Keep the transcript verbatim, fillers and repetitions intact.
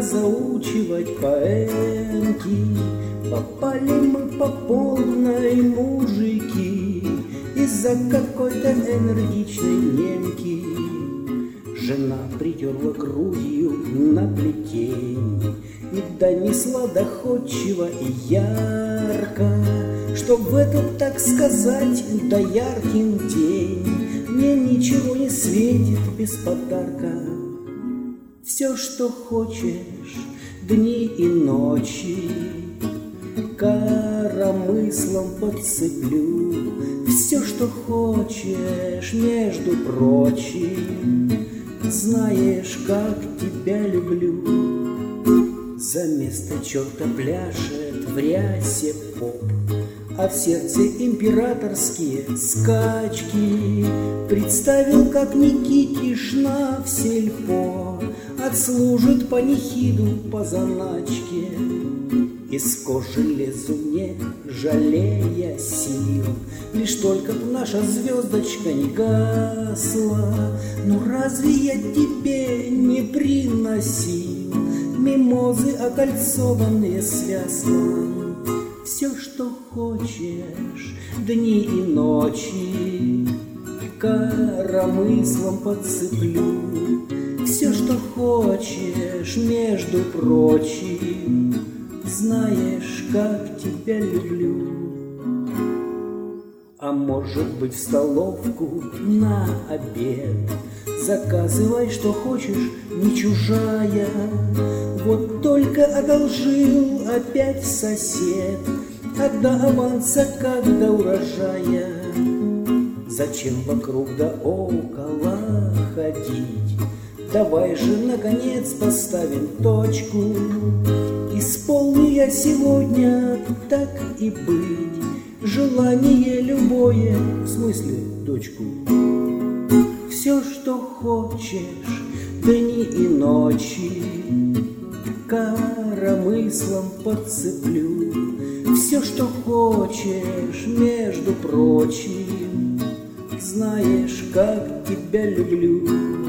заучивать поэмки. Попали мы по полной, мужики, из-за какой-то энергичной немки. Жена притерла грудью на плетень и донесла доходчиво и ярко, что в этот, так сказать, дояркин день мне ничего не светит без подарка. Все, что хочешь, дни и ночи, коромыслом подцеплю. Все, что хочешь, между прочим, знаешь, как тебя люблю. За место черта пляшет в рясе поп, а в сердце императорские скачки. Представил, как Никитишна в сельпо отслужит панихиду по заначке. Из кожи лезу, не жалея сил, лишь только б наша звездочка не гасла. Ну разве я тебе не приносил мимозы, окольцованные с вяслом? Все, что хочешь, дни и ночи, коромыслом подцеплю. Все, что хочешь, между прочим, знаешь, как тебя люблю. А может быть, в столовку на обед заказывай, что хочешь, не чужая. Вот только одолжил опять сосед, отда аванса, как до урожая. Зачем вокруг да около ходить? Давай же, наконец, поставим точку. Исполню я сегодня, так и быть, желание любое, в смысле дочку. Все, что хочешь, дни и ночи, коромыслом подцеплю. Все, что хочешь, между прочим, знаешь, как тебя люблю.